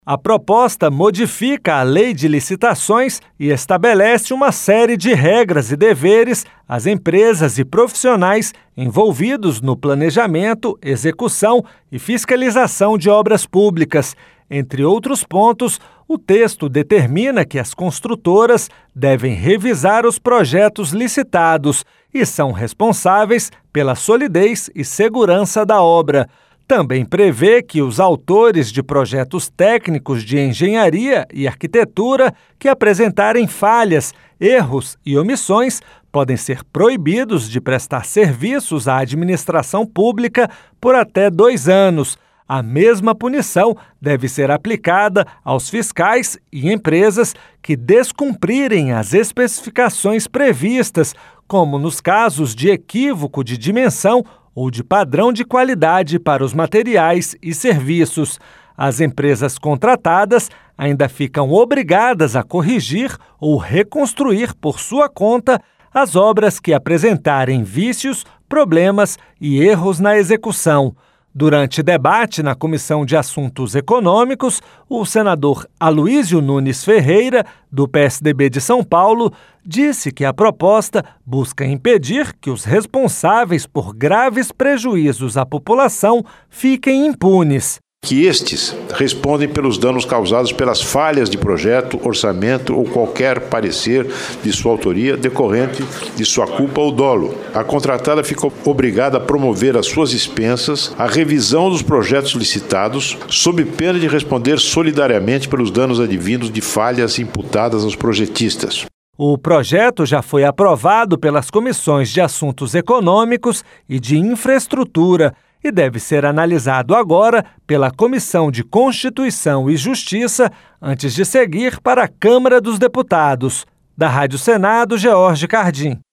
A proposta modifica a lei de licitações e estabelece uma série de regras e deveres às empresas e profissionais envolvidos no planejamento, execução e fiscalização de obras públicas. Entre outros pontos, o texto determina que as construtoras devem revisar os projetos licitados e são responsáveis pela solidez e segurança da obra. Também prevê que os autores de projetos técnicos de engenharia e arquitetura que apresentarem falhas, erros e omissões podem ser proibidos de prestar serviços à administração pública por até 2 anos. A mesma punição deve ser aplicada aos fiscais e empresas que descumprirem as especificações previstas, como nos casos de equívoco de dimensão ou de padrão de qualidade para os materiais e serviços. As empresas contratadas ainda ficam obrigadas a corrigir ou reconstruir por sua conta as obras que apresentarem vícios, problemas e erros na execução. Durante debate na Comissão de Assuntos Econômicos, o senador Aloísio Nunes Ferreira, do PSDB de São Paulo, disse que a proposta busca impedir que os responsáveis por graves prejuízos à população fiquem impunes. Que estes respondem pelos danos causados pelas falhas de projeto, orçamento ou qualquer parecer de sua autoria decorrente de sua culpa ou dolo. A contratada ficou obrigada a promover às suas expensas a revisão dos projetos licitados, sob pena de responder solidariamente pelos danos advindos de falhas imputadas aos projetistas. O projeto já foi aprovado pelas comissões de Assuntos Econômicos e de Infraestrutura e deve ser analisado agora pela Comissão de Constituição e Justiça antes de seguir para a Câmara dos Deputados. Da Rádio Senado, George Cardim.